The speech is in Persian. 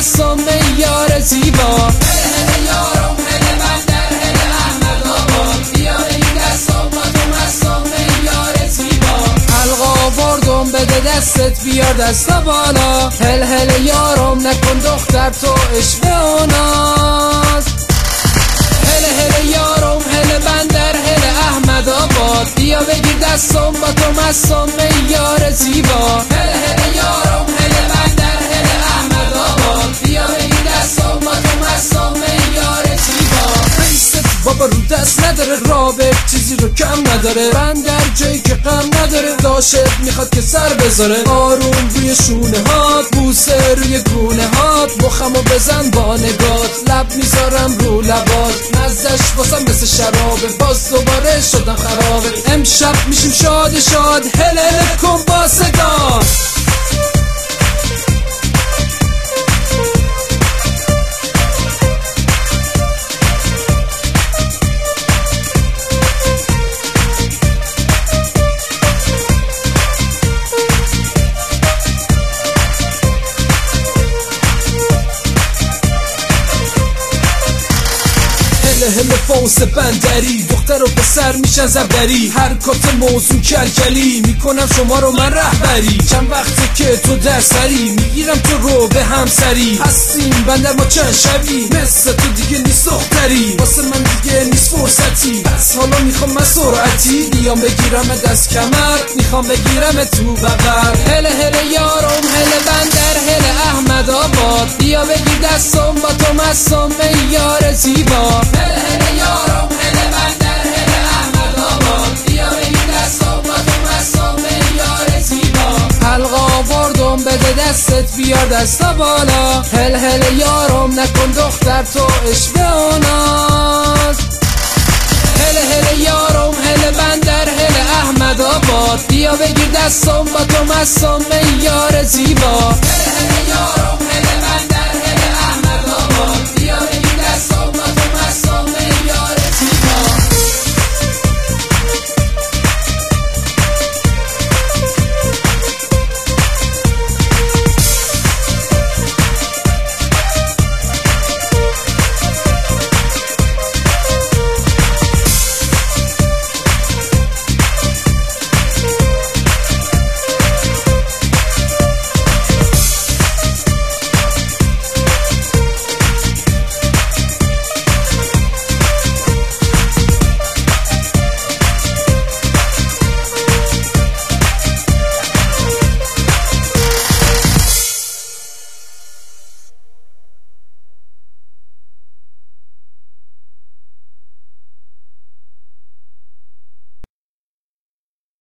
دستم یار زیبا. هله یارم هله بندر هله احمد آباد، بیا بگیر دستم با تو مستم یار زیبا. حلقا بردم بده دستت بیار دستا بالا، هل یارم نکن دختر تو عشق اوناست. هله یارم هله بندر هله احمد آباد، بیا بگیر دستم با تو مستم یار زیبا. هله یارم هله بندر هله احمد آباد، بیا بگیر دستم با تو مستم یار زیبا. بیست بابا رو دست نداره، رابط چیزی رو کم نداره، بندر جایی که غم نداره، داشت میخواد که سر بذاره. آروم روی شونه هات، بوسه روی گونه هات، مخمو بزن با نگات، لب میذارم رو لبات، مزدش واسم مثل شرابه، باز دوباره شدم خرابه. امشب میشیم شاد شاد، هله کن با صدا. هله فوس بندری، دختر و پسر میشن زبدری، حرکات موضوع کلکلی، میکنم شما رو من رهبری. چند وقته که تو در سری، میگیرم تو رو به همسری، هستیم بندر ما چند شبی، مثل تو دیگه نیست دختری، واسه من دیگه نیست فرصتی، پس حالا میخوام من سرعتی، بیام بگیرم دست کمر، میخوام بگیرم تو بغل. هله یارم هله بندر هله احمد آباد، بیا بگیر دستم با تو مستم یار زیبا. هله یارم هله بندر هله احمد آباد، بیا بگیر دستم با تو مستم یار زیبا. حلقا بردم بده دستت بیار دستا بالا، هله یارم نکن دختر تو عشق اوناست. هله یارم هله بندر هله احمد آباد، بیا بگیر دستم با تو مستم یار زیبا. هله یارم هله بندر